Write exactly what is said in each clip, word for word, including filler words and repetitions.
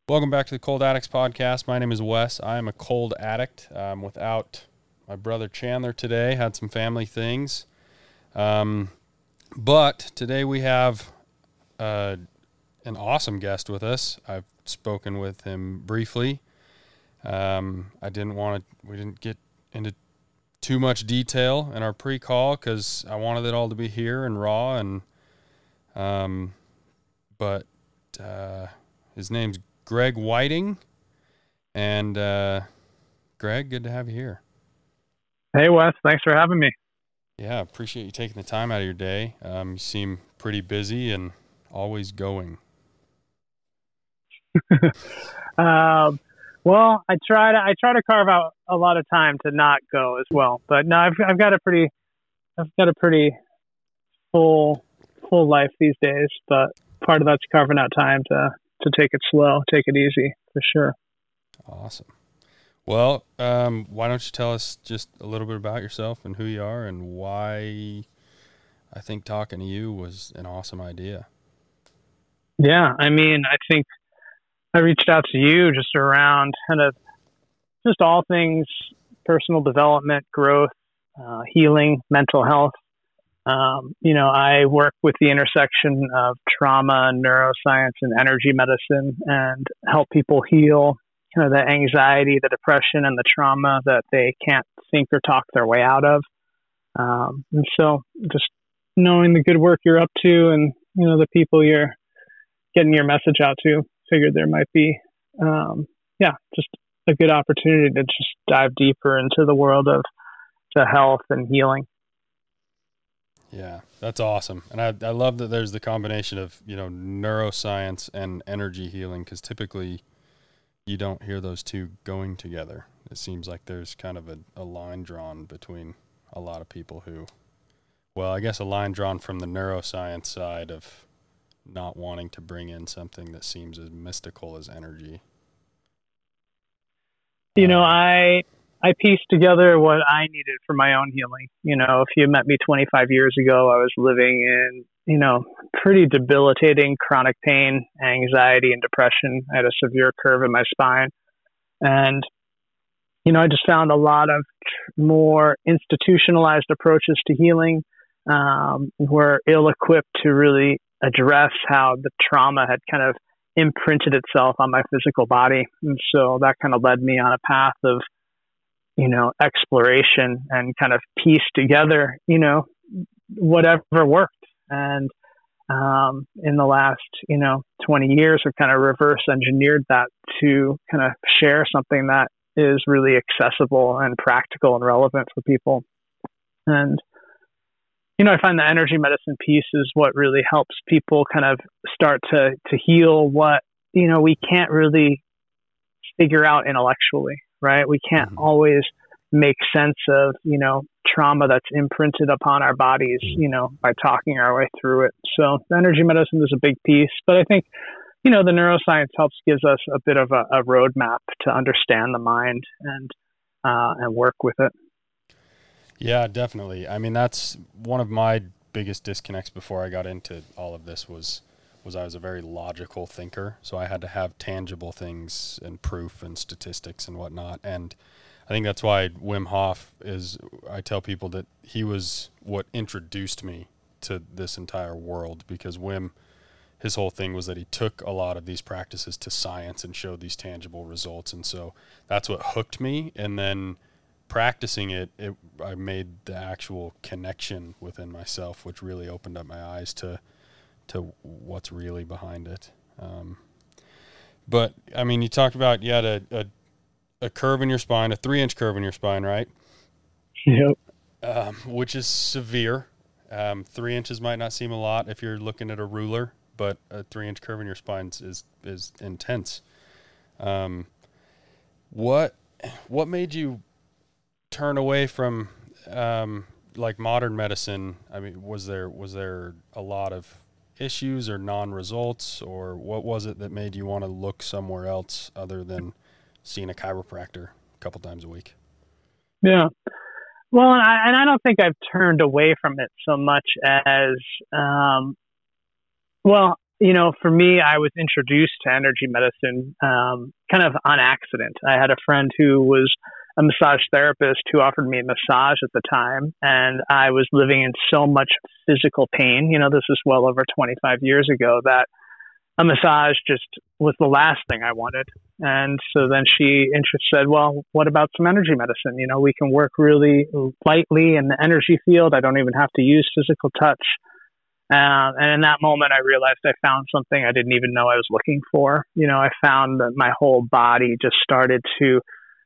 Welcome back to the Cold Addicts Podcast. My name is Wes. I am a cold addict. Um, without my brother Chandler today, had some family things. Um, but today we have uh, an awesome guest with us. I've spoken with him briefly. Um, I didn't want to, we didn't get into too much detail in our pre-call because I wanted it all to be here and raw. And um, but uh, his name's Greg Whiting, and uh, Greg, good to have you here. Hey, Wes. Thanks for having me. Yeah, appreciate you taking the time out of your day. Um, you seem pretty busy and always going. um, well, I try to I try to carve out a lot of time to not go as well. But no, I've I've got a pretty I've got a pretty full full life these days. But part of that's carving out time to to take it slow, take it easy, for sure. Awesome. Well, um, why don't you tell us just a little bit about yourself and who you are and why I think talking to you was an awesome idea. Yeah, I mean, I think I reached out to you just around kind of just all things personal development, growth, uh, healing, mental health. Um, you know, I work with the intersection of trauma, neuroscience, and energy medicine and help people heal kind of the anxiety, the depression, and the trauma that they can't think or talk their way out of. Um, and so just knowing the good work you're up to and, you know, the people you're getting your message out to, figured there might be, um, yeah, just a good opportunity to just dive deeper into the world of to health and healing. Yeah, that's awesome. And I, I love that there's the combination of, you know, neuroscience and energy healing, because typically you don't hear those two going together. It seems like there's kind of a, a line drawn between a lot of people who, well, I guess a line drawn from the neuroscience side of not wanting to bring in something that seems as mystical as energy. You know, I I pieced together what I needed for my own healing. You know, if you met me twenty-five years ago, I was living in, you know, pretty debilitating chronic pain, anxiety, and depression. I had a severe curve in my spine. And, you know, I just found a lot of more institutionalized approaches to healing um, were ill-equipped to really address how the trauma had kind of imprinted itself on my physical body. And so that kind of led me on a path of, you know, exploration and kind of piece together, you know, whatever worked. And um, in the last, you know, twenty years, we've kind of reverse engineered that to kind of share something that is really accessible and practical and relevant for people. And, you know, I find the energy medicine piece is what really helps people kind of start to, to heal what, you know, we can't really figure out intellectually. Right? We can't mm-hmm. always make sense of, you know, trauma that's imprinted upon our bodies, mm-hmm. you know, by talking our way through it. So the energy medicine is a big piece, but I think, you know, the neuroscience helps gives us a bit of a, a roadmap to understand the mind and, uh, and work with it. Yeah, definitely. I mean, that's one of my biggest disconnects before I got into all of this was, was I was a very logical thinker. So I had to have tangible things and proof and statistics and whatnot. And I think that's why Wim Hof is, I tell people that he was what introduced me to this entire world, because Wim, his whole thing was that he took a lot of these practices to science and showed these tangible results. And so that's what hooked me. And then practicing it, it I made the actual connection within myself, which really opened up my eyes to to what's really behind it. Um, but I mean, you talked about, you had a, a, a curve in your spine, a three inch curve in your spine, right? Yep. Um, which is severe. Um, three inches might not seem a lot if you're looking at a ruler, but a three inch curve in your spine is, is intense. Um, what, what made you turn away from, um, like modern medicine? I mean, was there, was there a lot of issues or non-results, or what was it that made you want to look somewhere else other than seeing a chiropractor a couple times a week? Yeah. Well, and I, and I don't think I've turned away from it so much as, um, well, you know, for me, I was introduced to energy medicine um, kind of on accident. I had a friend who was a massage therapist who offered me a massage at the time, and I was living in so much physical pain. You know, this is well over twenty-five years ago, that a massage just was the last thing I wanted. And so then she interest said, well, what about some energy medicine? You know, we can work really lightly in the energy field. I don't even have to use physical touch. Uh, and in that moment, I realized I found something I didn't even know I was looking for. You know, I found that my whole body just started to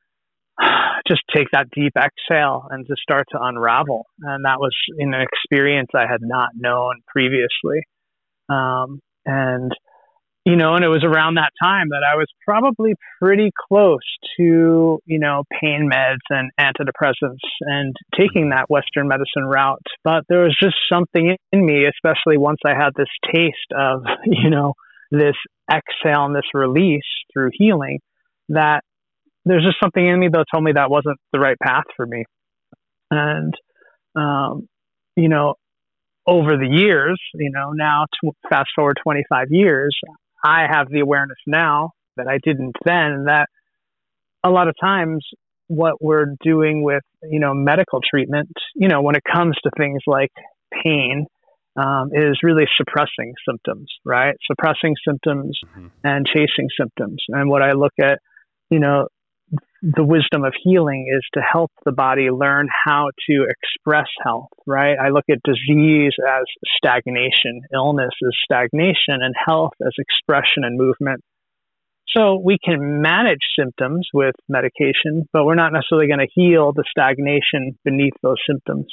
just take that deep exhale and to start to unravel. And that was an experience I had not known previously. Um, and, you know, and it was around that time that I was probably pretty close to, you know, pain meds and antidepressants and taking that Western medicine route. But there was just something in me, especially once I had this taste of, you know, this exhale and this release through healing, that there's just something in me that told me that wasn't the right path for me. And, um, you know, over the years, you know, now to fast forward twenty-five years, I have the awareness now that I didn't then, that a lot of times what we're doing with, you know, medical treatment, you know, when it comes to things like pain, um, is really suppressing symptoms, right? Suppressing symptoms mm-hmm. and chasing symptoms. And what I look at, you know, the wisdom of healing is to help the body learn how to express health, right? I look at disease as stagnation, illness as stagnation, and health as expression and movement. So we can manage symptoms with medication, but we're not necessarily going to heal the stagnation beneath those symptoms.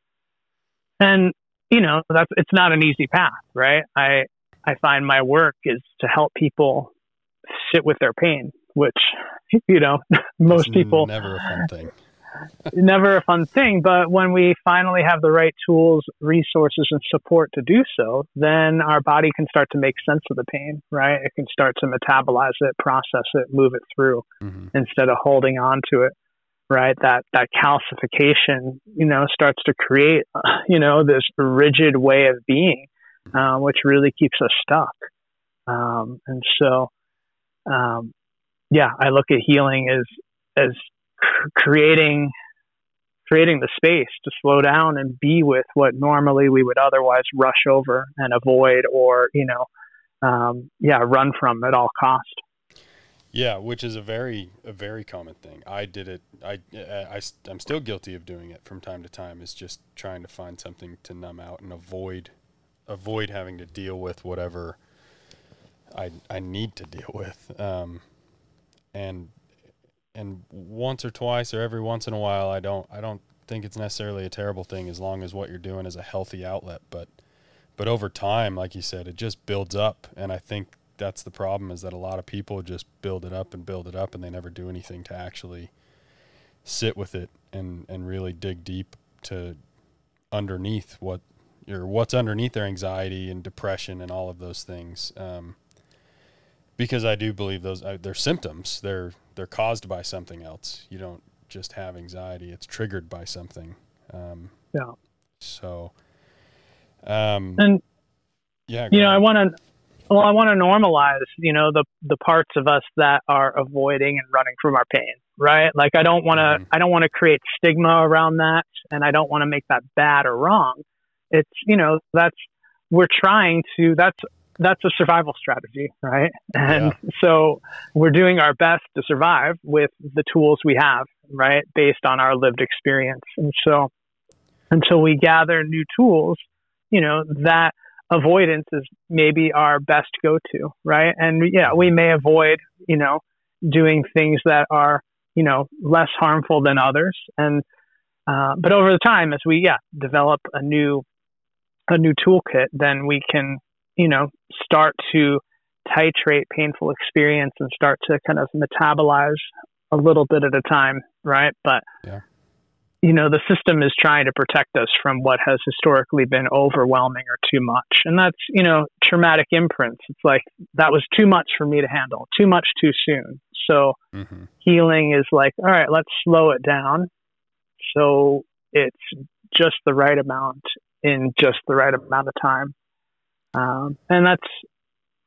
And, you know, that's, it's not an easy path, right? I, I find my work is to help people sit with their pain, which, you know, most it's people never a fun thing. never a fun thing. But when we finally have the right tools, resources, and support to do so, then our body can start to make sense of the pain, right? It can start to metabolize it, process it, move it through mm-hmm. instead of holding on to it, right? That, that calcification, you know, starts to create, you know, this rigid way of being, uh, which really keeps us stuck. Um, and so, um, yeah, I look at healing as as creating creating the space to slow down and be with what normally we would otherwise rush over and avoid, or you know, um, yeah, run from at all cost. Yeah, which is a very a very common thing. I did it. I, I I'm still guilty of doing it from time to time. Is just trying to find something to numb out and avoid avoid having to deal with whatever I I need to deal with. Um, And and once or twice or every once in a while, I don't I don't think it's necessarily a terrible thing as long as what you're doing is a healthy outlet. But but over time, like you said, it just builds up. And I think that's the problem, is that a lot of people just build it up and build it up, and they never do anything to actually sit with it and, and really dig deep to underneath what or what's underneath their anxiety and depression and all of those things. Um, Because I do believe those uh, they're symptoms. They're they're caused by something else. You don't just have anxiety; it's triggered by something. Um, yeah. So, um, and yeah, you know, ahead. I want to. Well, I want to normalize, you know, the the parts of us that are avoiding and running from our pain, right? Like I don't want to. Mm-hmm. I don't want to create stigma around that, and I don't want to make that bad or wrong. It's, you know, that's we're trying to. That's That's a survival strategy, right? And yeah. so we're doing our best to survive with the tools we have, right? Based on our lived experience. And so until we gather new tools, you know, that avoidance is maybe our best go-to, right? And yeah, we may avoid, you know, doing things that are, you know, less harmful than others. And, uh, but over the time, as we, yeah, develop a new, a new toolkit, then we can, you know, start to titrate painful experience and start to kind of metabolize a little bit at a time, right? But, yeah. you know, the system is trying to protect us from what has historically been overwhelming or too much. And that's, you know, traumatic imprints. It's like, that was too much for me to handle, too much too soon. So mm-hmm. healing is like, all right, let's slow it down so it's just the right amount in just the right amount of time. Um, and that's,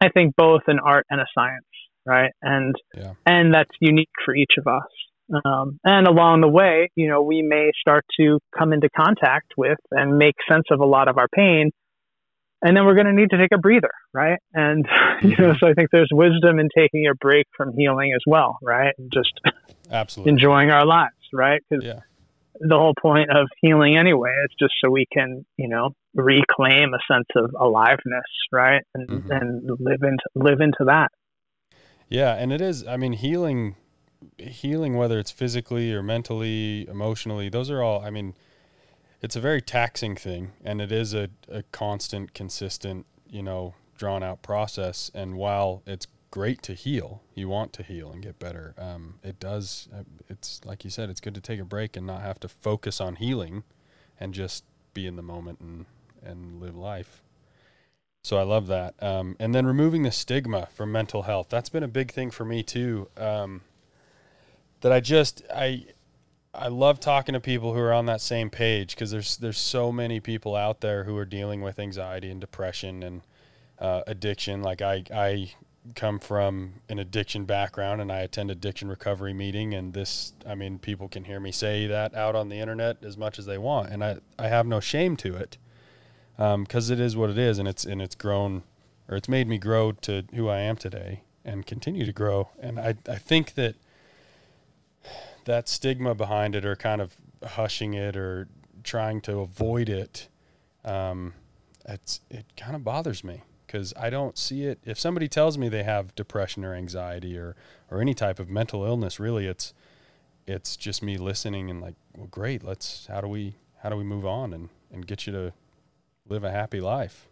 I think, both an art and a science, right? And Yeah. and that's unique for each of us. Um, and along the way, you know, we may start to come into contact with and make sense of a lot of our pain, and then we're going to need to take a breather, right? And Mm-hmm. you know, so I think there's wisdom in taking a break from healing as well, right? And just Absolutely enjoying our lives, right? Because yeah. the whole point of healing anyway is just so we can, you know, reclaim a sense of aliveness, right? And Mm-hmm. and live into live into that. Yeah, and it is, I mean, healing healing, whether it's physically or mentally, emotionally, those are all, I mean, it's a very taxing thing, and it is a, a constant, consistent, you know, drawn out process. And while it's great to heal, you want to heal and get better, um, it does, it's like you said, it's good to take a break and not have to focus on healing and just be in the moment and, and live life. So I love that. Um, and then removing the stigma from mental health, that's been a big thing for me too. Um, that I just, I, I love talking to people who are on that same page, because there's, there's so many people out there who are dealing with anxiety and depression and uh, addiction. Like I, I come from an addiction background, and I attend addiction recovery meeting, and this, I mean, people can hear me say that out on the internet as much as they want. And I, I have no shame to it. Um, 'cause it is what it is, and it's, and it's grown, or it's made me grow to who I am today and continue to grow. And I, I think that that stigma behind it, or kind of hushing it or trying to avoid it, um, it's, it kind of bothers me, because I don't see it. If somebody tells me they have depression or anxiety or, or any type of mental illness, really, it's, it's just me listening and like, well, great, let's, how do we, how do we move on and, and get you to live a happy life?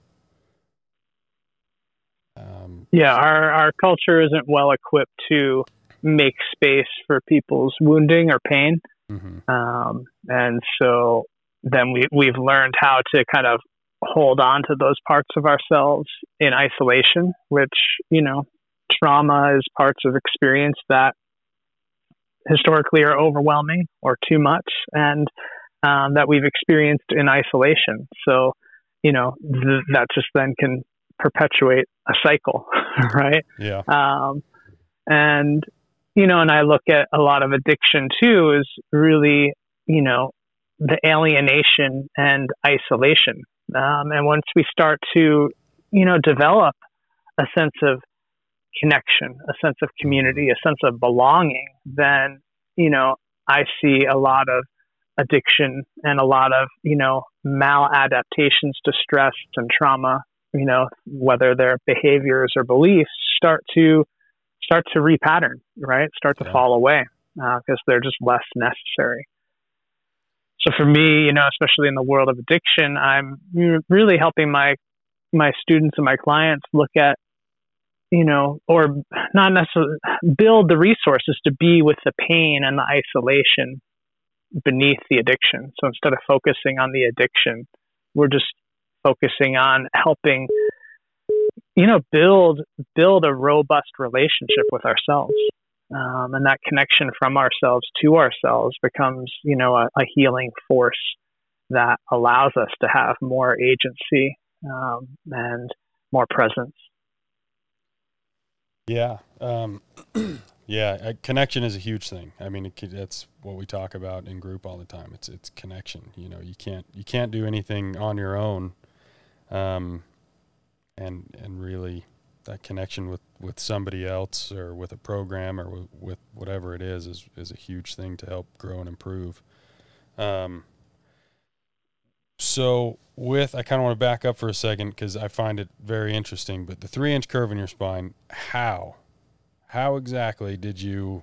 Um, Yeah, our, our culture isn't well equipped to make space for people's wounding or pain. mm-hmm. Um, and so then we, we've learned how to kind of hold on to those parts of ourselves in isolation, which, you know, trauma is parts of experience that historically are overwhelming or too much, and um, that we've experienced in isolation. So, you know, th- that just then can perpetuate a cycle, right? Yeah. Um, and, you know, and I look at a lot of addiction too, is really, you know, the alienation and isolation. Um, and once we start to, you know, develop a sense of connection, a sense of community, a sense of belonging, then, you know, I see a lot of addiction and a lot of, you know, maladaptations to stress and trauma, you know, whether they're behaviors or beliefs, start to start to repattern, right? Start to Yeah. fall away because uh, they're just less necessary. So for me, you know, especially in the world of addiction, I'm really helping my my students and my clients look at, you know, or not necessarily build the resources to be with the pain and the isolation beneath the addiction. So instead of focusing on the addiction, we're just focusing on helping, you know, build build a robust relationship with ourselves. Um, and that connection from ourselves to ourselves becomes, you know, a, a healing force that allows us to have more agency um, and more presence. Yeah. Um, yeah. Connection is a huge thing. I mean, it, that's what we talk about in group all the time. It's, it's connection. You know, you can't, you can't do anything on your own. Um, and, and really that connection with, with somebody else or with a program or with, with whatever it is, is, is a huge thing to help grow and improve. Um, so with, I kind of want to back up for a second because I find it very interesting, but the three inch curve in your spine, how, how exactly did you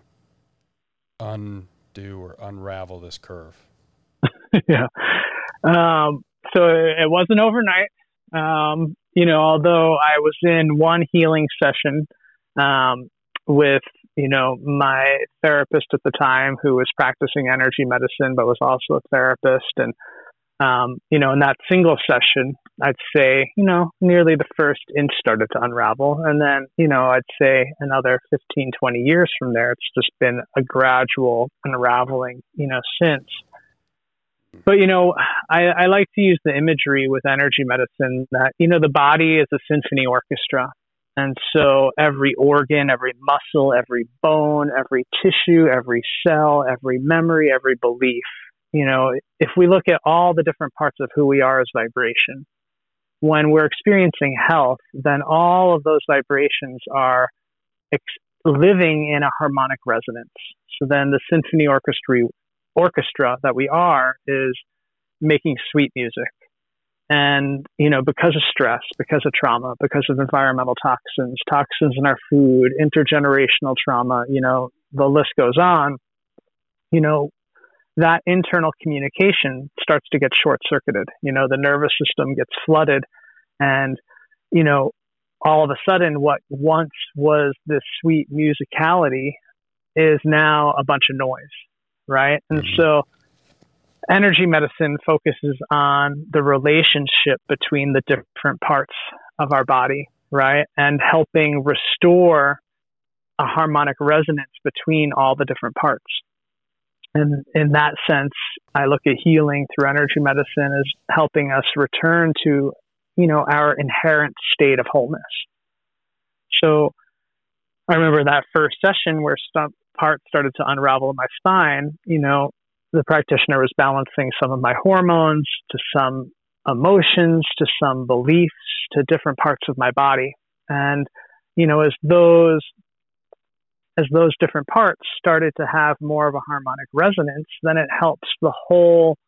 undo or unravel this curve? yeah. Um, so it wasn't overnight. Um, you know, although I was in one healing session, um, with, you know, my therapist at the time who was practicing energy medicine, but was also a therapist. And, um, you know, in that single session, I'd say, you know, nearly the first inch started to unravel. And then, you know, I'd say another fifteen, twenty years from there, it's just been a gradual unraveling, you know, since. But, you know, I, I like to use the imagery with energy medicine that, you know, the body is a symphony orchestra. And so every organ, every muscle, every bone, every tissue, every cell, every memory, every belief, you know, if we look at all the different parts of who we are as vibration, when we're experiencing health, then all of those vibrations are ex- living in a harmonic resonance. So then the symphony orchestra, orchestra that we are is making sweet music. And, you know, because of stress, because of trauma, because of environmental toxins, toxins in our food, intergenerational trauma, you know, the list goes on, you know, that internal communication starts to get short-circuited. You know, the nervous system gets flooded, and, you know, all of a sudden what once was this sweet musicality is now a bunch of noise, right? And Mm-hmm. so energy medicine focuses on the relationship between the different parts of our body, right? And helping restore a harmonic resonance between all the different parts. And in that sense, I look at healing through energy medicine as helping us return to, you know, our inherent state of wholeness. So I remember that first session where some parts started to unravel in my spine. You know, the practitioner was balancing some of my hormones to some emotions, to some beliefs, to different parts of my body. And, you know, as those as those different parts started to have more of a harmonic resonance, then it helps the whole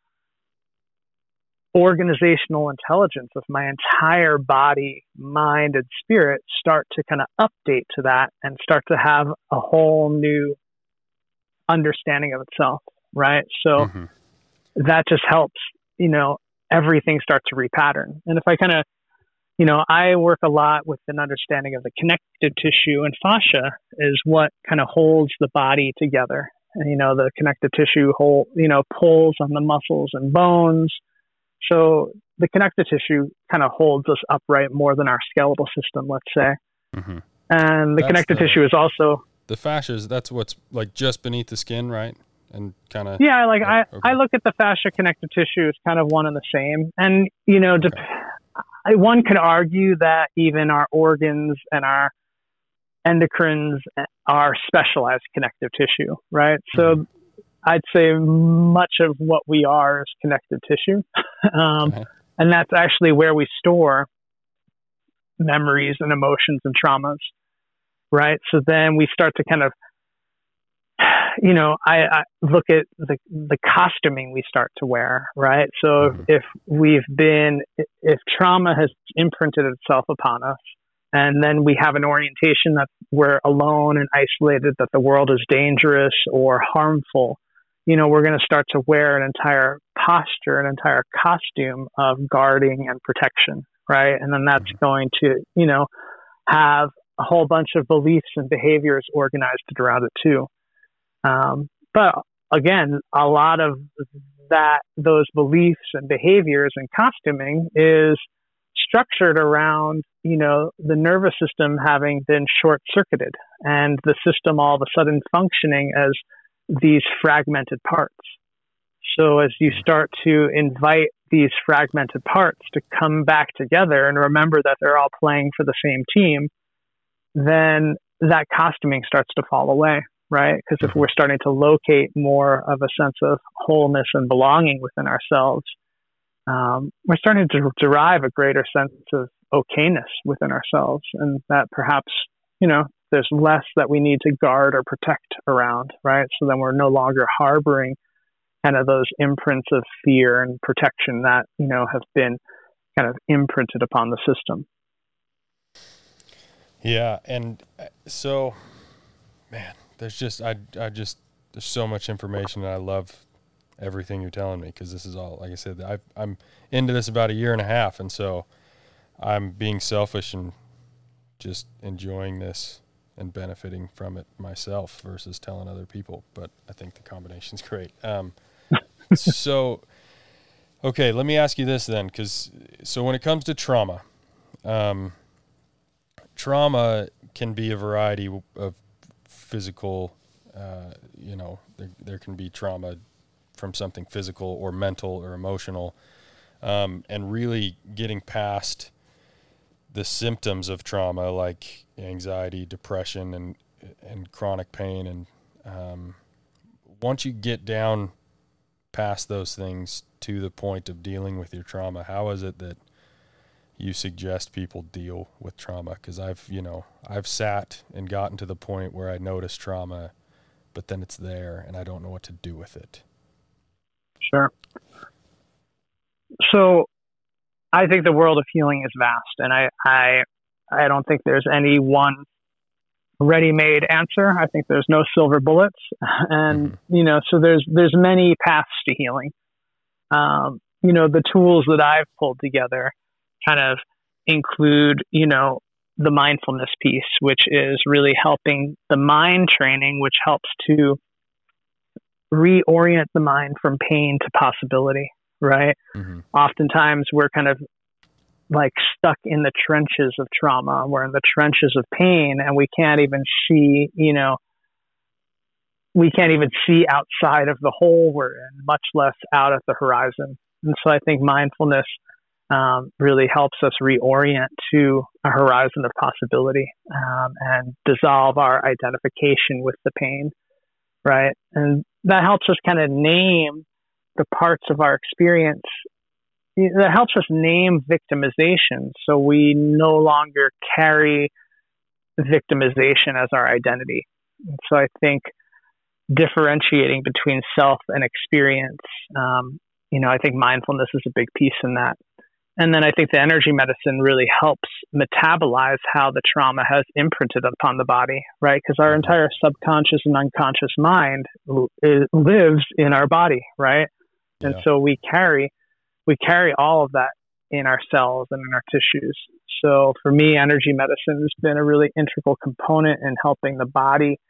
organizational intelligence of my entire body, mind, and spirit start to kind of update to that and start to have a whole new understanding of itself, right? So Mm-hmm. that just helps, you know, everything start to repattern. And if I kind of, you know, I work a lot with an understanding of the connective tissue, and fascia is what kind of holds the body together. And, you know, the connective tissue hold, you know, pulls on the muscles and bones. So the connective tissue kind of holds us upright more than our skeletal system, let's say. Mm-hmm. And the That's connective the- tissue is also, The fascia is that's what's like just beneath the skin, right? And kind of yeah, like I, okay. I look at the fascia connective tissue as kind of one and the same. And, you know, dep- I, one could argue that even our organs and our endocrines are specialized connective tissue, right? So Mhm. I'd say much of what we are is connective tissue. um, Okay. and that's actually where we store memories and emotions and traumas, right? So then we start to kind of, you know, I, I look at the the costuming we start to wear, right? So Mhm. if we've been, if trauma has imprinted itself upon us, and then we have an orientation that we're alone and isolated, that the world is dangerous or harmful, you know, we're going to start to wear an entire posture, an entire costume of guarding and protection, right? And then that's Mhm. going to, you know, have a whole bunch of beliefs and behaviors organized around it too. Um, but again, a lot of that, those beliefs and behaviors and costuming is structured around, you know, the nervous system having been short circuited and the system all of a sudden functioning as these fragmented parts. So as you start to invite these fragmented parts to come back together and remember that they're all playing for the same team, then that costuming starts to fall away, right? Because if we're starting to locate more of a sense of wholeness and belonging within ourselves, um, we're starting to derive a greater sense of okayness within ourselves, and that perhaps, you know, there's less that we need to guard or protect around, right? So then we're no longer harboring kind of those imprints of fear and protection that, you know, have been kind of imprinted upon the system. Yeah, and so, man, there's just I I just there's so much information, and I love everything you're telling me, because this is all, like I said, I I'm into this about a year and a half, and so I'm being selfish and just enjoying this and benefiting from it myself versus telling other people. But I think the combination's great. Um, so, okay, let me ask you this then, because so when it comes to trauma, um, trauma can be a variety of physical, uh, you know, there, there can be trauma from something physical or mental or emotional, um, and really getting past the symptoms of trauma, like anxiety, depression, and and chronic pain, and um, once you get down past those things to the point of dealing with your trauma, how is it that you suggest people deal with trauma? Because I've, you know, I've sat and gotten to the point where I notice trauma, but then it's there and I don't know what to do with it. Sure. So I think the world of healing is vast, and I, I, I don't think there's any one ready-made answer. I think there's no silver bullets, and mm-hmm. you know, so there's there's many paths to healing. Um, you know, the tools that I've pulled together kind of include, you know, the mindfulness piece, which is really helping the mind training, which helps to reorient the mind from pain to possibility. Right? Mm-hmm. Oftentimes we're kind of like stuck in the trenches of trauma. We're in the trenches of pain, and we can't even see, you know, we can't even see outside of the hole we're in, much less out at the horizon. And so I think mindfulness um, really helps us reorient to a horizon of possibility um, and dissolve our identification with the pain. Right? And that helps us kind of name the parts of our experience. That helps us name victimization, so we no longer carry victimization as our identity. And so I think differentiating between self and experience, um, you know, I think mindfulness is a big piece in that. And then I think the energy medicine really helps metabolize how the trauma has imprinted upon the body, right? Because our entire subconscious and unconscious mind is, lives in our body, right? And yeah. so we carry, we carry all of that in our cells and in our tissues. So for me, energy medicine has been a really integral component in helping the body,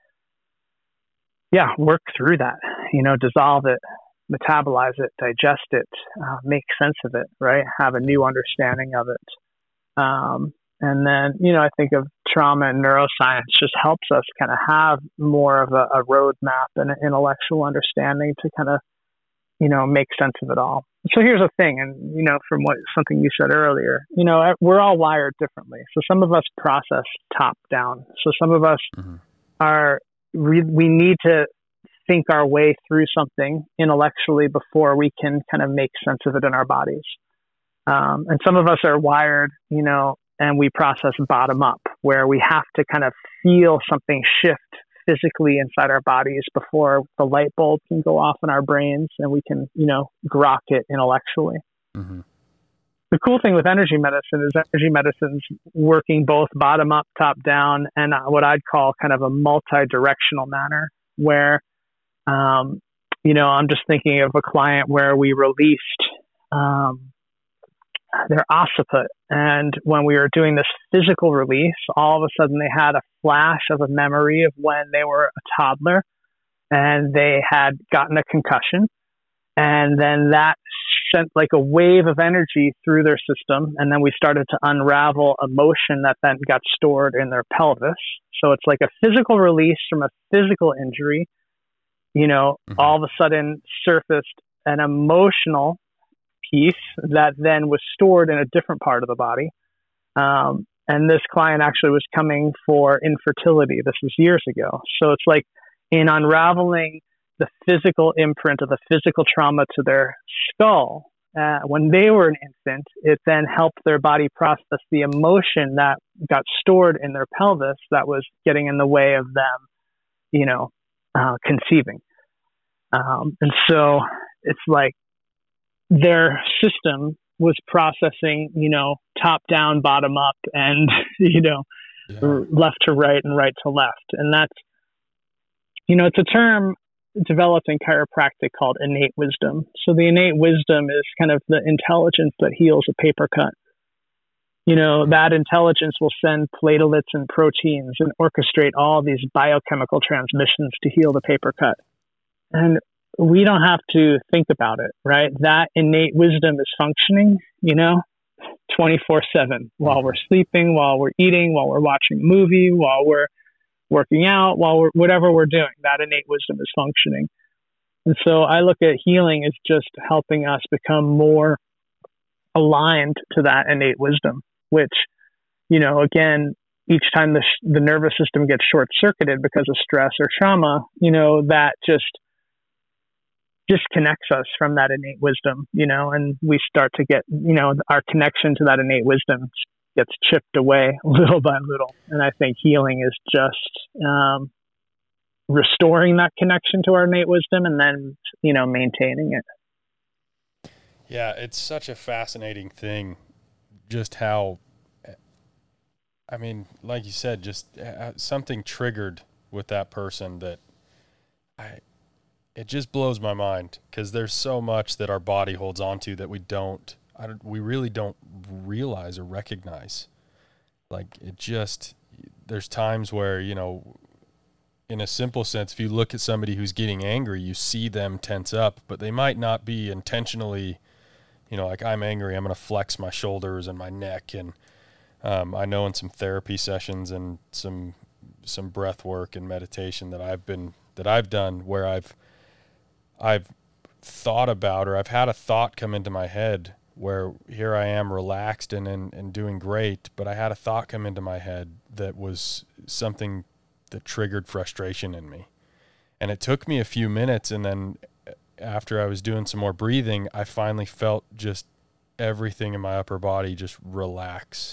yeah, work through that, you know, dissolve it, metabolize it, digest it, uh, make sense of it, right? Have a new understanding of it. Um, and then, you know, I think of trauma and neuroscience just helps us kind of have more of a, a roadmap and an intellectual understanding to kind of, you know, make sense of it all. So here's the thing, and, you know, from what something you said earlier, you know, we're all wired differently. So some of us process top down. So some of us mm-hmm. are, we, we need to think our way through something intellectually before we can kind of make sense of it in our bodies. Um, and some of us are wired, you know, and we process bottom up, where we have to kind of feel something shift physically inside our bodies before the light bulb can go off in our brains and we can, you know, grok it intellectually. Mm-hmm. The cool thing with energy medicine is energy medicine's working both bottom up, top down, and what I'd call kind of a multi-directional manner where, um, you know, I'm just thinking of a client where we released um, their occiput. And when we were doing this physical release, all of a sudden they had a flash of a memory of when they were a toddler and they had gotten a concussion. And then that sent like a wave of energy through their system. And then we started to unravel emotion that then got stored in their pelvis. So it's like a physical release from a physical injury, you know, mm-hmm. all of a sudden surfaced an emotional piece that then was stored in a different part of the body. Um, and this client actually was coming for infertility. This was years ago. So it's like in unraveling the physical imprint of the physical trauma to their skull, uh, when they were an infant, it then helped their body process the emotion that got stored in their pelvis that was getting in the way of them, you know, uh, conceiving. Um, and so it's like, their system was processing, you know, top down, bottom up, and, you know, yeah. left to right and right to left. And that's, you know, it's a term developed in chiropractic called innate wisdom. So the innate wisdom is kind of the intelligence that heals a paper cut. You know, that intelligence will send platelets and proteins and orchestrate all these biochemical transmissions to heal the paper cut. And we don't have to think about it, right? That innate wisdom is functioning, you know, twenty-four seven while we're sleeping, while we're eating, while we're watching a movie, while we're working out, while we're, whatever we're doing, that innate wisdom is functioning. And so I look at healing as just helping us become more aligned to that innate wisdom, which you know, again, each time the, sh- the nervous system gets short circuited because of stress or trauma, you know, that just disconnects us from that innate wisdom, you know, and we start to get, you know, our connection to that innate wisdom gets chipped away little by little. And I think healing is just um, restoring that connection to our innate wisdom and then, you know, maintaining it. Yeah, it's such a fascinating thing, just how, I mean, like you said, just something triggered with that person that I, it just blows my mind, because there's so much that our body holds on to that we don't, I don't, we really don't realize or recognize. Like, it just, there's times where, you know, in a simple sense, if you look at somebody who's getting angry, you see them tense up, but they might not be intentionally, you know, like, I'm angry, I'm going to flex my shoulders and my neck. And um, I know in some therapy sessions and some some breath work and meditation that I've been that I've done where I've I've thought about, or I've had a thought come into my head where here I am relaxed and, and, and doing great, but I had a thought come into my head that was something that triggered frustration in me. And it took me a few minutes, and then after I was doing some more breathing, I finally felt just everything in my upper body just relax.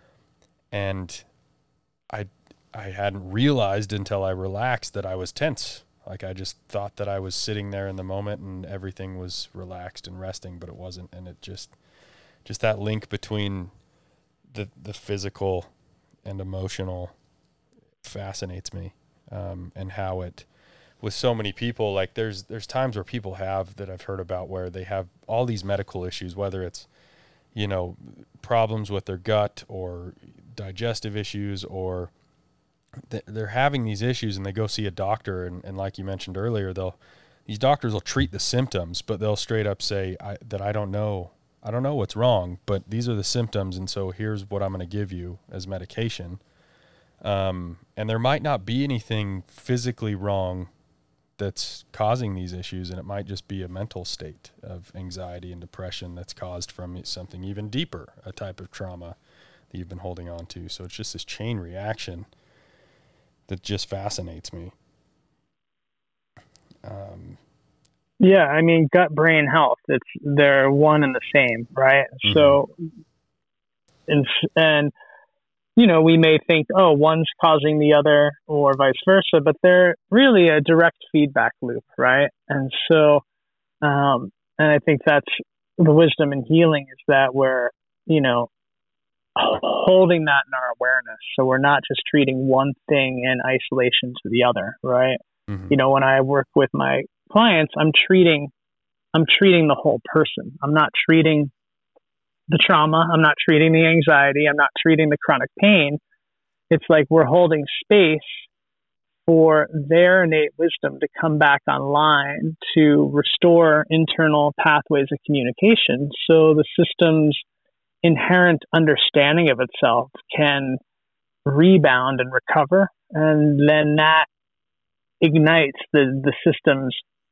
And I I hadn't realized until I relaxed that I was tense. Like, I just thought that I was sitting there in the moment and everything was relaxed and resting, but it wasn't. And it just, just that link between the the physical and emotional fascinates me. Um, and how it, with so many people, like there's, there's times where people have, that I've heard about, where they have all these medical issues, whether it's, you know, problems with their gut or digestive issues, or they're having these issues and they go see a doctor. And, and like you mentioned earlier, they'll, these doctors will treat the symptoms, but they'll straight up say I, that I don't know, I don't know what's wrong, but these are the symptoms. And so here's what I'm going to give you as medication. Um, and there might not be anything physically wrong that's causing these issues. And it might just be a mental state of anxiety and depression that's caused from something even deeper, a type of trauma that you've been holding on to. So it's just this chain reaction that just fascinates me. Um, yeah, I mean, gut brain health, it's, they're one and the same, right? Mm-hmm. So, and, and, you know, we may think, oh, one's causing the other or vice versa, but they're really a direct feedback loop, right? And so, um, and I think that's the wisdom in healing, is that we're, you know, holding that in our awareness. So we're not just treating one thing in isolation to the other, right? Mm-hmm. You know, when I work with my clients, I'm treating, I'm treating the whole person. I'm not treating the trauma. I'm not treating the anxiety. I'm not treating the chronic pain. It's like we're holding space for their innate wisdom to come back online to restore internal pathways of communication, so the system's inherent understanding of itself can rebound and recover. And then that ignites the, the system's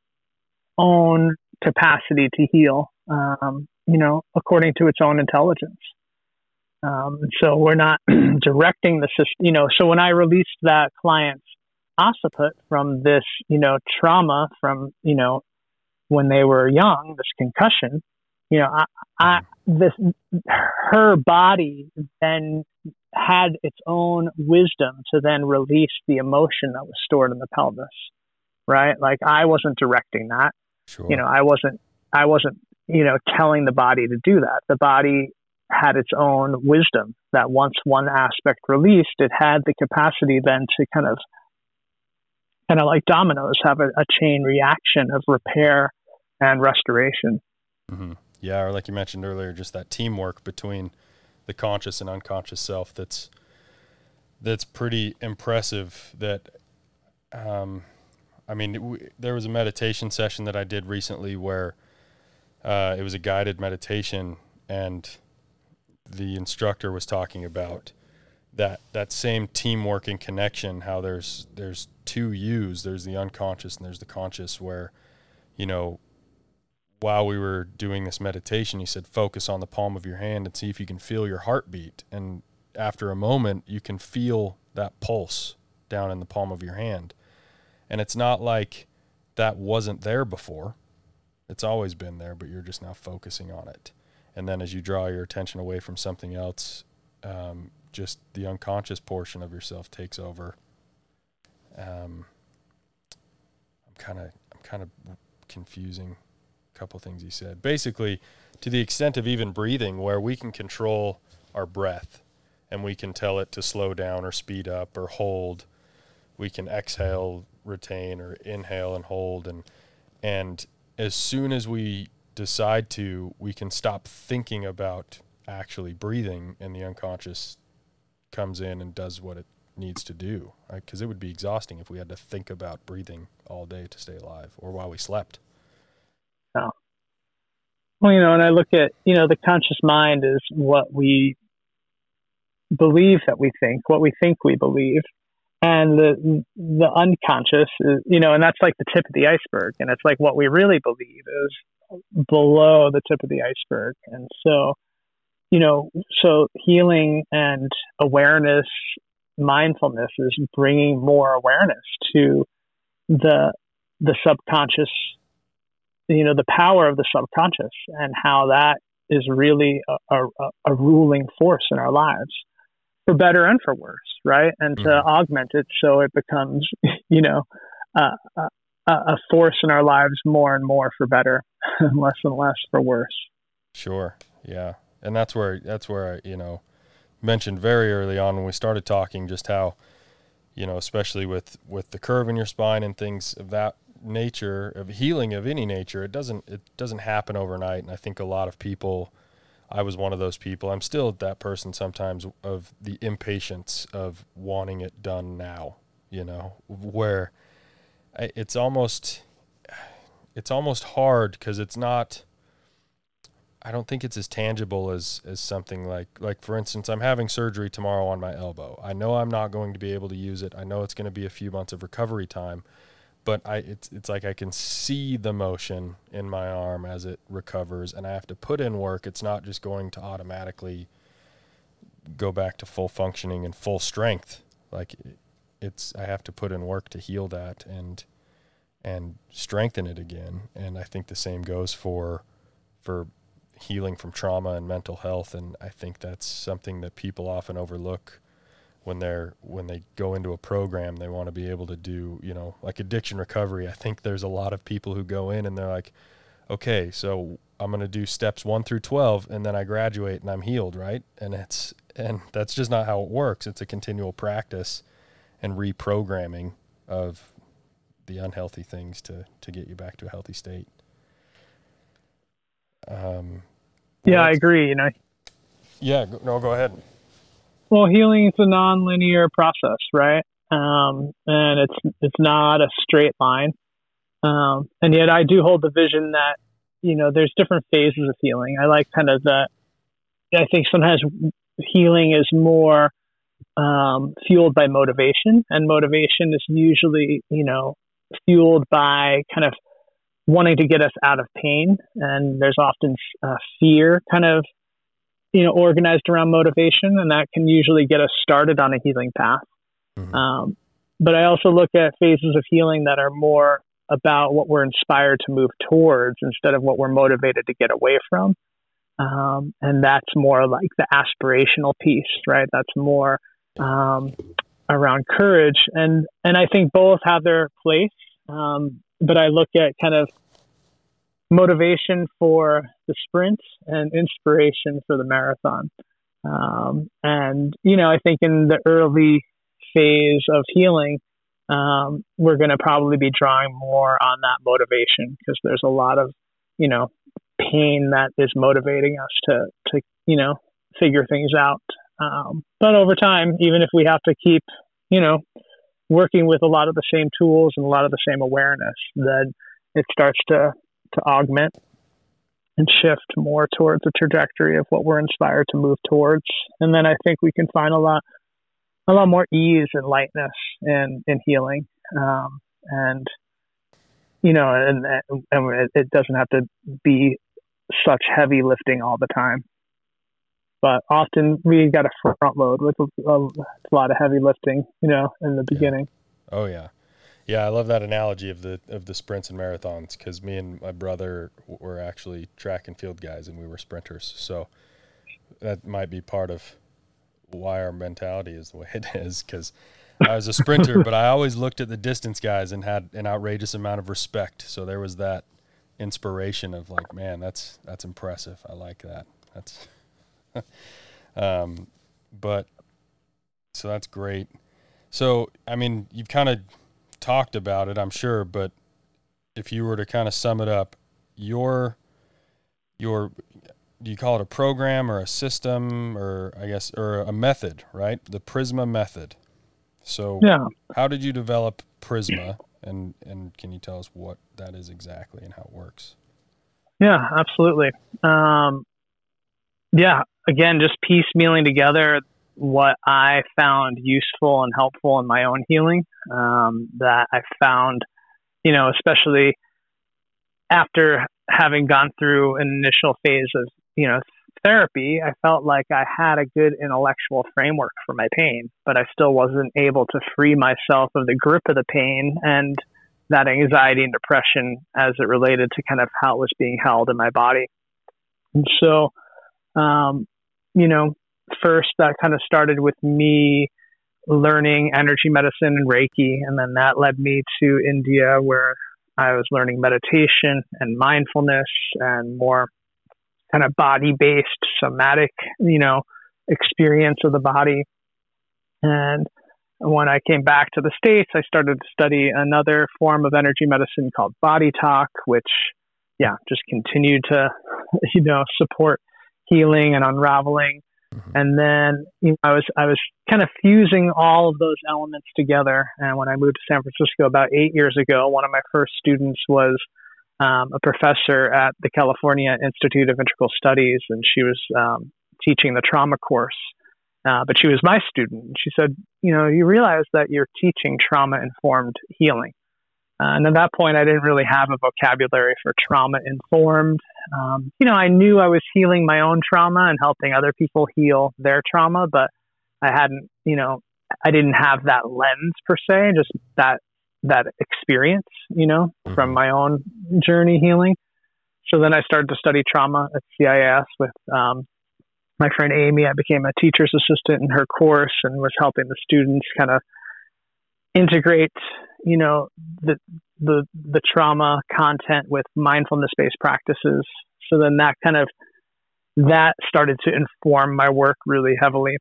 own capacity to heal, um, you know, according to its own intelligence. Um, so we're not directing the system, you know, so when I released that client's occiput from this, you know, trauma from, you know, when they were young, this concussion, you know, I, I, this, her body then had its own wisdom to then release the emotion that was stored in the pelvis, right? Like, I wasn't directing that. Sure. You know, I wasn't, I wasn't, you know, telling the body to do that. The body had its own wisdom that once one aspect released, it had the capacity then to kind of, kind of like dominoes, have a, a chain reaction of repair and restoration. Mm-hmm. Yeah, or like you mentioned earlier, just that teamwork between the conscious and unconscious self. That's that's pretty impressive. That, um, I mean, w- there was a meditation session that I did recently where uh, it was a guided meditation, and the instructor was talking about that that same teamwork and connection. How there's there's two yous. There's the unconscious and there's the conscious. Where, you know, while we were doing this meditation, he said, focus on the palm of your hand and see if you can feel your heartbeat. And after a moment, you can feel that pulse down in the palm of your hand. And it's not like that wasn't there before. It's always been there, but you're just now focusing on it. And then as you draw your attention away from something else, um, just the unconscious portion of yourself takes over. Um, I'm kind of, I'm kind of confusing a couple things he said. Basically, to the extent of even breathing, where we can control our breath and we can tell it to slow down or speed up or hold. We can exhale, retain, or inhale and hold. And, and as soon as we decide to, we can stop thinking about actually breathing, and the unconscious comes in and does what it needs to do. Because right? It would be exhausting if we had to think about breathing all day to stay alive, or while we slept. Oh. Well, you know, and I look at, you know, the conscious mind is what we believe that we think, what we think we believe. And the the unconscious is, you know, and that's like the tip of the iceberg. And it's like what we really believe is below the tip of the iceberg. And so, you know, so healing and awareness, mindfulness is bringing more awareness to the the subconscious, you know, the power of the subconscious, and how that is really a, a, a ruling force in our lives, for better and for worse, right? And to mm-hmm. augment it so it becomes, you know, uh, a, a force in our lives more and more for better, and less and less for worse. Sure, yeah, and that's where that's where I, you know, mentioned very early on when we started talking just how, you know, especially with with the curve in your spine and things of that nature, of healing of any nature, it doesn't it doesn't happen overnight. And I think a lot of people, I was one of those people, I'm still that person sometimes, of the impatience of wanting it done now, you know, where I, it's almost it's almost hard because it's not, I don't think it's as tangible as as something like like for instance, I'm having surgery tomorrow on my elbow. I know I'm not going to be able to use it. I know it's going to be a few months of recovery time. But I, it's it's like I can see the motion in my arm as it recovers, and I have to put in work. It's not just going to automatically go back to full functioning and full strength. Like it's, I have to put in work to heal that and and strengthen it again. And I think the same goes for for healing from trauma and mental health. And I think that's something that people often overlook. When they're when they go into a program, they want to be able to do, you know, like addiction recovery. I think there's a lot of people who go in and they're like, okay, so I'm going to do steps one through twelve, and then I graduate and I'm healed, right? And it's and that's just not how it works. It's a continual practice and reprogramming of the unhealthy things to to get you back to a healthy state. Um, yeah, I agree. You know. Yeah, no, go ahead. Well, healing is a non-linear process, right? Um, and it's it's not a straight line. Um, and yet I do hold the vision that, you know, there's different phases of healing. I like kind of the, I think sometimes healing is more um, fueled by motivation, and motivation is usually, you know, fueled by kind of wanting to get us out of pain. And there's often uh, fear kind of, you know, organized around motivation, and that can usually get us started on a healing path. Mm-hmm. Um, but I also look at phases of healing that are more about what we're inspired to move towards instead of what we're motivated to get away from. Um, and that's more like the aspirational piece, right? That's more um, around courage. And, and I think both have their place. Um, but I look at kind of motivation for the sprint and inspiration for the marathon. Um, and, you know, I think in the early phase of healing, um, we're going to probably be drawing more on that motivation, because there's a lot of, you know, pain that is motivating us to, to, you know, figure things out. Um, but over time, even if we have to keep, you know, working with a lot of the same tools and a lot of the same awareness, then it starts to to augment and shift more towards the trajectory of what we're inspired to move towards. And then I think we can find a lot, a lot more ease and lightness in, in healing. Um, and, you know, and, and it doesn't have to be such heavy lifting all the time. but often we got to front load with a, a lot of heavy lifting, you know, in the beginning. Yeah. Oh yeah. Yeah. I love that analogy of the, of the sprints and marathons. Cause me and my brother were actually track and field guys and we were sprinters. So that might be part of why our mentality is the way it is. Cause I was a sprinter, but I always looked at the distance guys and had an outrageous amount of respect. So there was that inspiration of like, man, that's, that's impressive. I like that. That's, um, but so that's great. So, I mean, you've kind of talked about it, I'm sure, but if you were to kind of sum it up, your, your, do you call it a program or a system or I guess, or a method, right? The Prisma method. So yeah. How did you develop Prisma, and, and can you tell us what that is exactly and how it works? Yeah, absolutely. Um, yeah, again, just piecemealing together what I found useful and helpful in my own healing, um, that I found, you know, especially after having gone through an initial phase of, you know, therapy, I felt like I had a good intellectual framework for my pain, but I still wasn't able to free myself of the grip of the pain and that anxiety and depression as it related to kind of how it was being held in my body. And so, um, you know, first that kind of started with me learning energy medicine and Reiki. And then that led me to India, where I was learning meditation and mindfulness and more kind of body-based somatic, you know, experience of the body. And when I came back to the States, I started to study another form of energy medicine called Body Talk, which, yeah, just continued to, you know, support healing and unraveling. Mm-hmm. And then, you know, I was, I was kind of fusing all of those elements together. And when I moved to San Francisco about eight years ago, one of my first students was um, a professor at the California Institute of Integral Studies, and she was um, teaching the trauma course. Uh, but she was my student. She said, you know, you realize that you're teaching trauma-informed healing. Uh, and at that point, I didn't really have a vocabulary for trauma-informed. Um, you know, I knew I was healing my own trauma and helping other people heal their trauma, but I hadn't, you know, I didn't have that lens per se, just that that experience, you know, mm-hmm. from my own journey healing. So then I started to study trauma at C I S with um, my friend Amy. I became a teacher's assistant in her course and was helping the students kind of integrate, you know, the the the trauma content with mindfulness-based practices. So then that kind of that started to inform my work really heavily.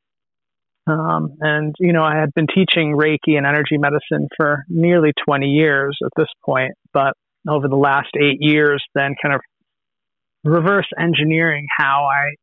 Um, and you know, I had been teaching Reiki and energy medicine for nearly twenty years at this point, but over the last eight years, then kind of reverse engineering how I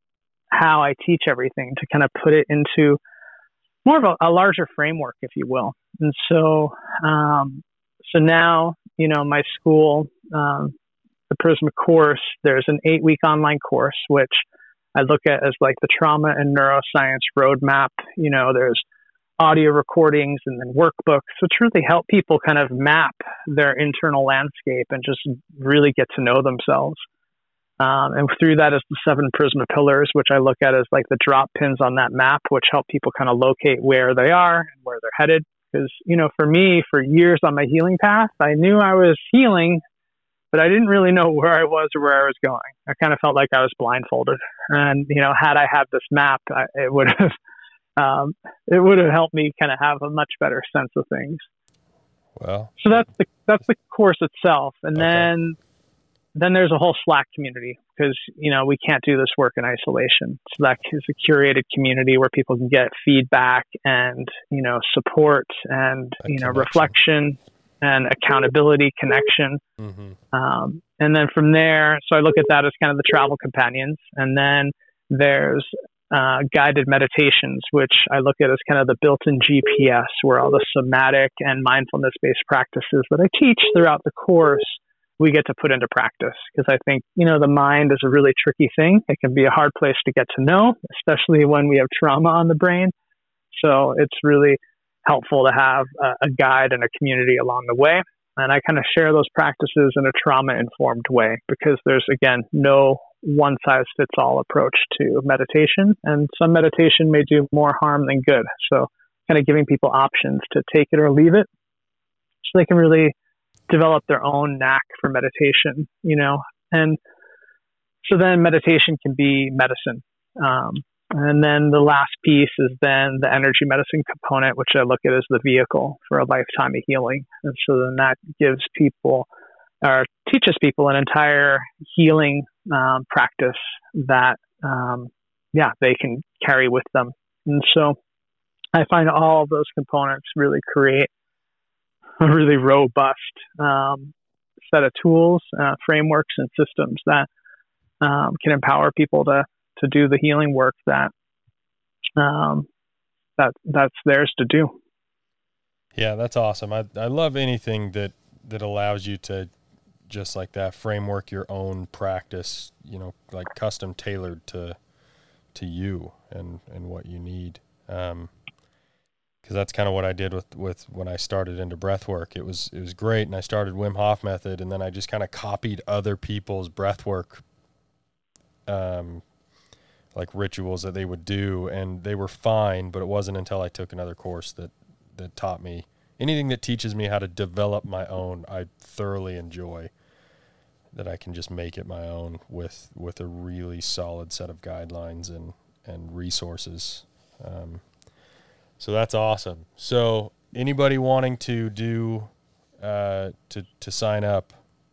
how I teach everything to kind of put it into more of a, a larger framework, if you will. And so, um, so now, you know, my school, um, the Prisma course, there's an eight week online course, which I look at as like the trauma and neuroscience roadmap. You know, there's audio recordings and then workbooks. So to really help people kind of map their internal landscape and just really get to know themselves. Um, and through that is the seven Prisma pillars, which I look at as like the drop pins on that map, which help people kind of locate where they are and where they're headed. Because, you know, for me, for years on my healing path, I knew I was healing, but I didn't really know where I was or where I was going. I kind of felt like I was blindfolded. And, you know, had I had this map, I, it would have, um, it would have helped me kind of have a much better sense of things. Well, so that's the, that's the course itself. And okay. then, then there's a whole Slack community because, you know, we can't do this work in isolation. So that is a curated community where people can get feedback and, you know, support and, a you know, connection. reflection and accountability connection. Mm-hmm. Um, and then from there, so I look at that as kind of the travel companions. And then there's uh, guided meditations, which I look at as kind of the built-in G P S, where all the somatic and mindfulness-based practices that I teach throughout the course we get to put into practice. Because I think, you know, the mind is a really tricky thing. It can be a hard place to get to know, especially when we have trauma on the brain. So it's really helpful to have a, a guide and a community along the way. And I kind of share those practices in a trauma-informed way because there's, again, no one size fits all approach to meditation, and some meditation may do more harm than good. So kind of giving people options to take it or leave it so they can really develop their own knack for meditation, you know. And so then meditation can be medicine. Um, and then the last piece is then the energy medicine component, which I look at as the vehicle for a lifetime of healing. And so then that gives people or teaches people an entire healing um, practice that, um, yeah, they can carry with them. And so I find all of those components really create a really robust um, set of tools, uh, frameworks, and systems that um, can empower people to to do the healing work that um, that that's theirs to do. Yeah, that's awesome. I I love anything that that allows you to just like that framework your own practice, you know, like custom tailored to to you and and what you need. Um, because that's kind of what I did with, with when I started into breath work. It was it was great, and I started Wim Hof method, and then I just kind of copied other people's breath work, um, like rituals that they would do, and they were fine. But it wasn't until I took another course that that taught me anything that teaches me how to develop my own. I thoroughly enjoy that I can just make it my own with with a really solid set of guidelines and and resources. Um, So that's awesome. So anybody wanting to do, uh, to, to sign up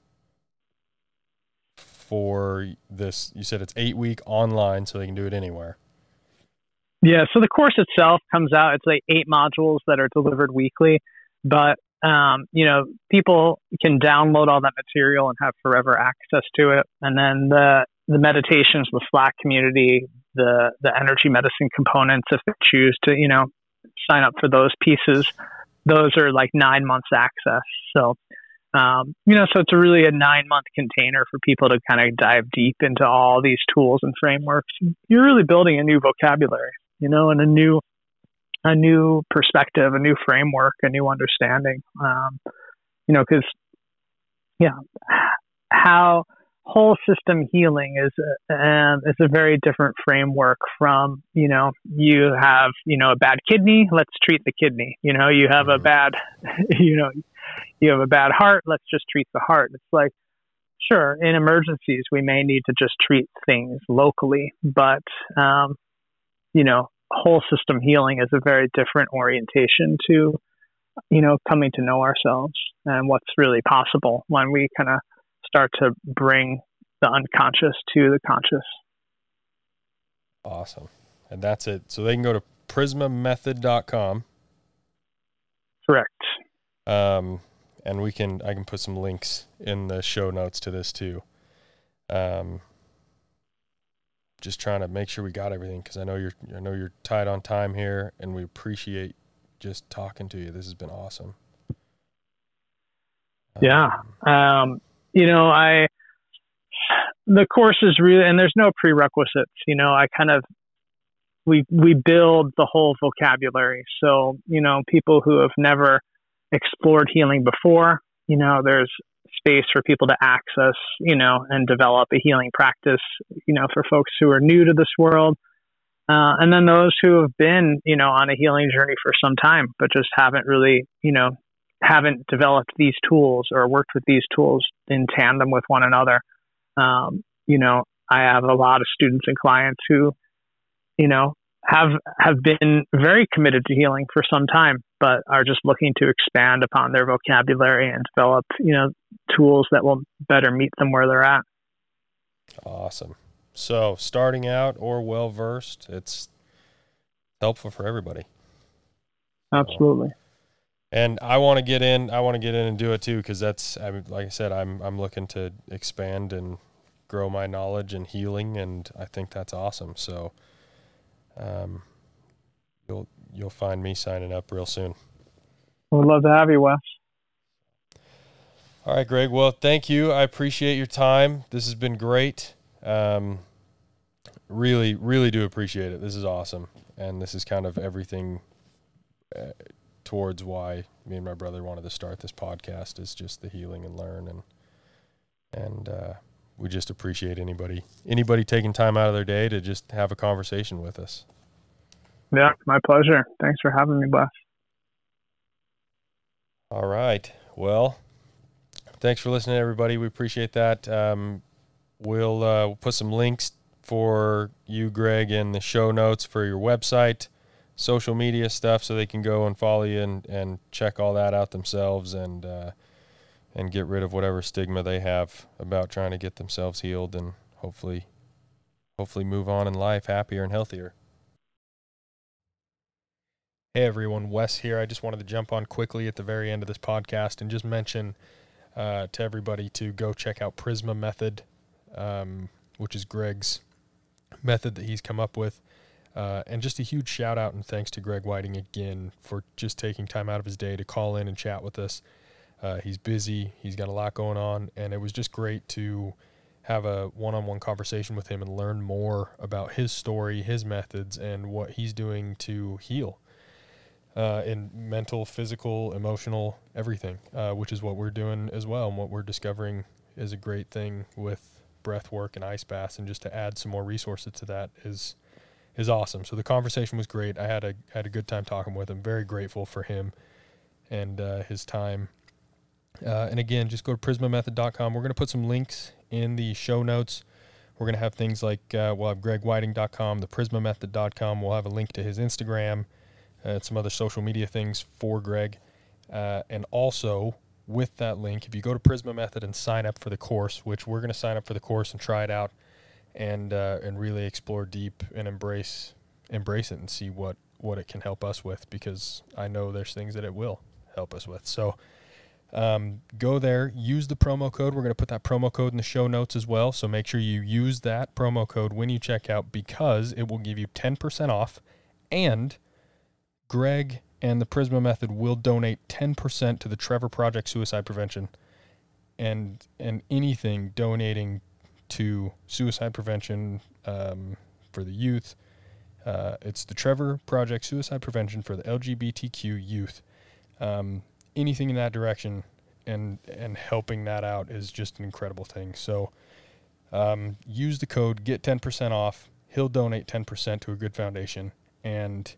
for this, you said it's eight week online, so they can do it anywhere. Yeah. So the course itself comes out, it's like eight modules that are delivered weekly, but, um, you know, people can download all that material and have forever access to it. And then the, the meditations, the Slack community, the, the energy medicine components, if they choose to, you know, sign up for those pieces, those are like nine months access. So, um, you know, so it's a really a nine month container for people to kind of dive deep into all these tools and frameworks. You're really building a new vocabulary, you know, and a new, a new perspective, a new framework, a new understanding. Um, you know, cause yeah, how whole system healing is a, um, is a very different framework from, you know, you have, you know, a bad kidney, let's treat the kidney. You know, you have a bad, you know, you have a bad heart, let's just treat the heart. It's like, sure, in emergencies, we may need to just treat things locally, but, um, you know, whole system healing is a very different orientation to, you know, coming to know ourselves and what's really possible when we kind of start to bring the unconscious to the conscious. Awesome. And that's it. So they can go to prisma method dot com. Correct. Um, and we can, I can put some links in the show notes to this too. Um, just trying to make sure we got everything, because I know you're, I know you're tight on time here, and we appreciate just talking to you. This has been awesome. Yeah. Um, you know, I, the course is really, and there's no prerequisites, you know, I kind of, we, we build the whole vocabulary. So, you know, people who have never explored healing before, you know, there's space for people to access, you know, and develop a healing practice, you know, for folks who are new to this world. Uh, and then those who have been, you know, on a healing journey for some time, but just haven't really, you know, haven't developed these tools or worked with these tools in tandem with one another. Um, you know, I have a lot of students and clients who, you know, have, have been very committed to healing for some time, but are just looking to expand upon their vocabulary and develop, you know, tools that will better meet them where they're at. Awesome. So starting out or well-versed, it's helpful for everybody. Absolutely. So, and I want to get in, I want to get in and do it too. Cause that's, I mean, like I said, I'm, I'm looking to expand and grow my knowledge and healing. And I think that's awesome. So, um, you'll, you'll find me signing up real soon. We'd love to have you, Wes. All right, Greg. Well, thank you. I appreciate your time. This has been great. Um, really, really do appreciate it. This is awesome. And this is kind of everything uh, towards why me and my brother wanted to start this podcast, is just the healing and learn and, and, uh, we just appreciate anybody anybody taking time out of their day to just have a conversation with us. Yeah, my pleasure. Thanks for having me, Wes. All right. Well, thanks for listening, everybody. We appreciate that. Um, we'll, uh, we'll put some links for you, Greg, in the show notes for your website, social media stuff, so they can go and follow you and, and check all that out themselves, and uh, and get rid of whatever stigma they have about trying to get themselves healed, and hopefully hopefully move on in life happier and healthier. Hey everyone, Wes here. I just wanted to jump on quickly at the very end of this podcast and just mention uh, to everybody to go check out Prisma Method, um, which is Greg's method that he's come up with. Uh, and just a huge shout out and thanks to Greg Whiting again for just taking time out of his day to call in and chat with us. Uh, he's busy, he's got a lot going on, and it was just great to have a one-on-one conversation with him and learn more about his story, his methods, and what he's doing to heal. Uh, in mental, physical, emotional, everything, uh, which is what we're doing as well, and what we're discovering is a great thing with breath work and ice baths, and just to add some more resources to that is is awesome. So the conversation was great. I had a had a good time talking with him. Very grateful for him and uh, his time. Uh, and again, just go to prisma method dot com. We're going to put some links in the show notes. We're going to have things like uh, we'll have greg whiting dot com, the prisma method dot com. We'll have a link to his Instagram, and some other social media things for Greg. Uh, and also, with that link, if you go to Prisma Method and sign up for the course, which we're going to sign up for the course and try it out, and uh, and really explore deep and embrace embrace it and see what, what it can help us with, because I know there's things that it will help us with. So um, go there, use the promo code. We're going to put that promo code in the show notes as well, so make sure you use that promo code when you check out, because it will give you ten percent off, and Greg and the Prisma Method will donate ten percent to the Trevor Project Suicide Prevention, and and anything donating to suicide prevention um, for the youth. Uh, it's the Trevor Project Suicide Prevention for the L G B T Q youth. Um, anything in that direction and and helping that out is just an incredible thing. So um, use the code, get ten percent off. He'll donate ten percent to a good foundation, and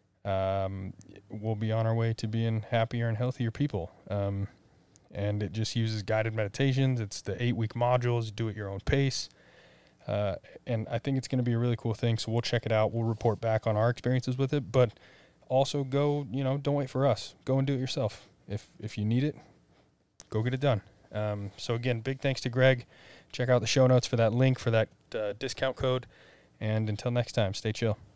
um, we'll be on our way to being happier and healthier people. Um, and it just uses guided meditations. It's the eight week modules, do it your own pace. Uh, and I think it's going to be a really cool thing. So we'll check it out. We'll report back on our experiences with it, but also go, you know, don't wait for us. Go and do it yourself. If, if you need it, go get it done. Um, so again, big thanks to Greg. Check out the show notes for that link for that uh, discount code. And until next time, stay chill.